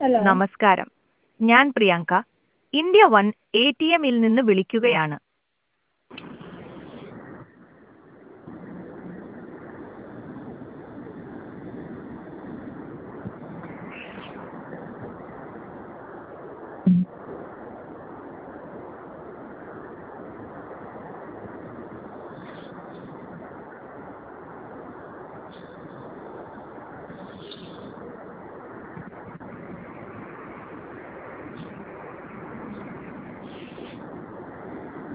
Hello. നമസ്കാരം. ഞാൻ Priyanka. India one A T എമ്മിൽ നിന്ന് വിളിക്കുകയാണ്.